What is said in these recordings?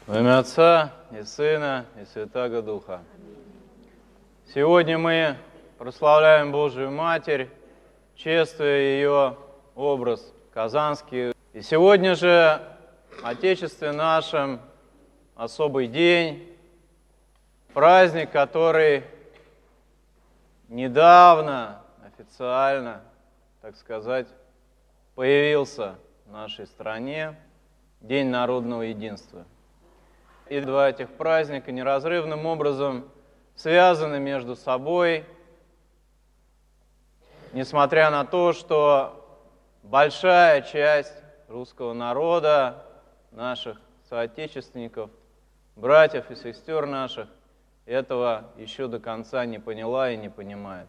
Во имя Отца и Сына и Святаго Духа. Сегодня мы прославляем Божию Матерь, чествуя ее образ казанский. И сегодня же в Отечестве нашем особый день, праздник, который недавно официально, так сказать, появился в нашей стране, День народного единства. И два этих праздника неразрывным образом связаны между собой, несмотря на то, что большая часть русского народа, наших соотечественников, братьев и сестер наших, этого еще до конца не поняла и не понимает.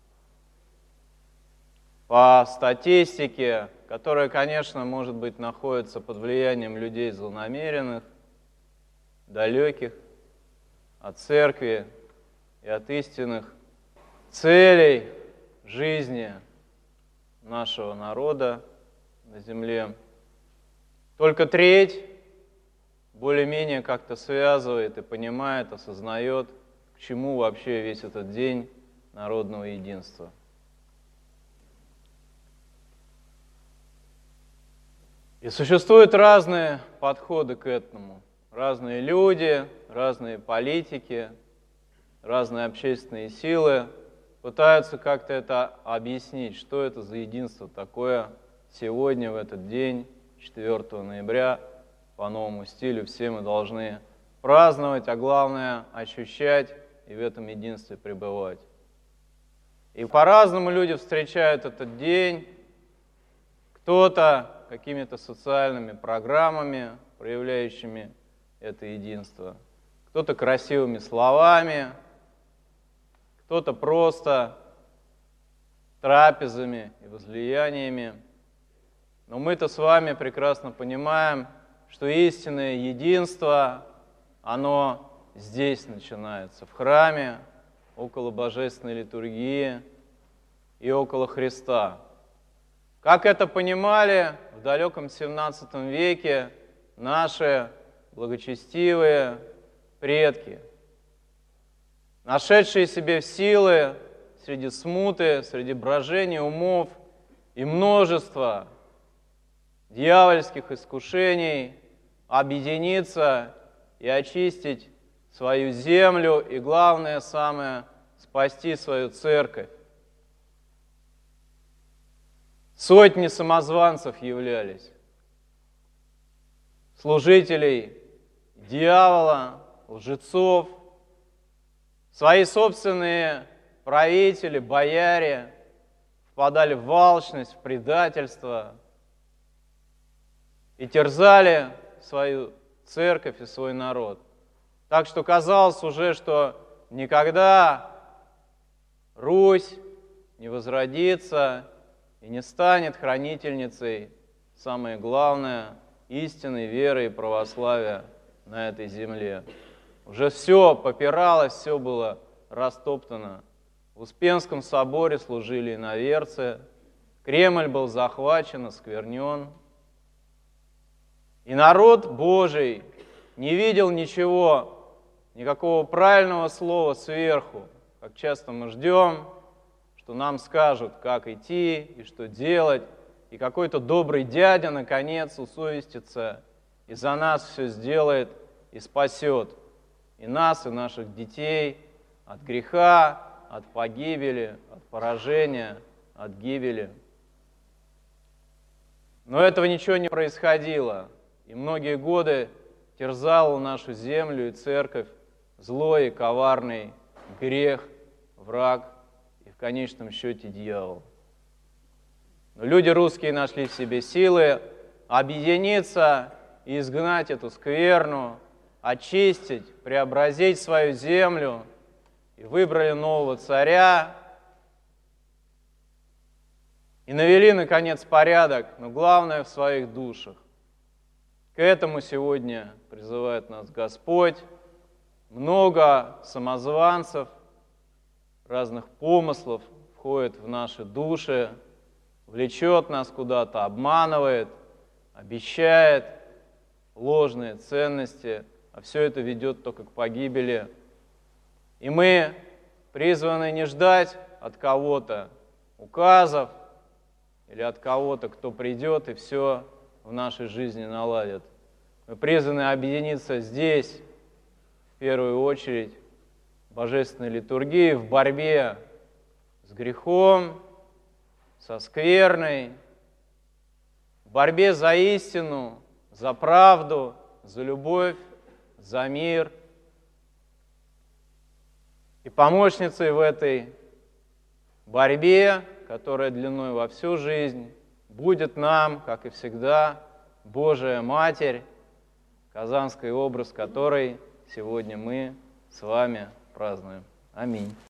По статистике, которая, конечно, может быть, находится под влиянием людей злонамеренных, далеких от церкви и от истинных целей жизни нашего народа на земле, только треть более-менее как-то связывает и понимает, осознает, к чему вообще весь этот день народного единства. И существуют разные подходы к этому. Разные люди, разные политики, разные общественные силы пытаются как-то это объяснить, что это за единство такое сегодня, в этот день, 4 ноября, по новому стилю все мы должны праздновать, а главное ощущать и в этом единстве пребывать. И по-разному люди встречают этот день, кто-то какими-то социальными программами, проявляющими это единство, кто-то красивыми словами, кто-то просто трапезами и возлияниями. Но мы-то с вами прекрасно понимаем, что истинное единство, оно здесь начинается, в храме, около божественной литургии и около Христа. Как это понимали в далеком XVII веке наши благочестивые предки, нашедшие себе силы среди смуты, среди брожения умов и множества дьявольских искушений, объединиться и очистить свою землю и, главное, самое, спасти свою церковь. Сотни самозванцев являлись, служителей дьявола, лжецов, свои собственные правители, бояре впадали в алчность, в предательство и терзали свою церковь и свой народ. Так что казалось уже, что никогда Русь не возродится и не станет хранительницей, самое главное, истинной веры и православия на этой земле. Уже все попиралось, все было растоптано. В Успенском соборе служили иноверцы, Кремль был захвачен, осквернен. И народ Божий не видел ничего, никакого правильного слова сверху, как часто мы ждем, что нам скажут, как идти и что делать, и какой-то добрый дядя, наконец, усовестится и за нас все сделает и спасет и нас, и наших детей от греха, от погибели, от поражения, от гибели. Но этого ничего не происходило, и многие годы терзал нашу землю и церковь злой и коварный грех, враг и в конечном счете дьявол. Но люди русские нашли в себе силы объединиться и изгнать эту скверну, очистить, преобразить свою землю, и выбрали нового царя, и навели, наконец, порядок, но главное в своих душах. К этому сегодня призывает нас Господь. Много самозванцев, разных помыслов входит в наши души, влечет нас куда-то, обманывает, обещает ложные ценности, а все это ведет только к погибели. И мы призваны не ждать от кого-то указов или от кого-то, кто придет и все в нашей жизни наладит. Мы призваны объединиться здесь, в первую очередь, в божественной литургии, в борьбе с грехом, со скверной, в борьбе за истину, за правду, за любовь, за мир. И помощницей в этой борьбе, которая длиной во всю жизнь, будет нам, как и всегда, Божия Матерь, казанский образ которой сегодня мы с вами празднуем. Аминь.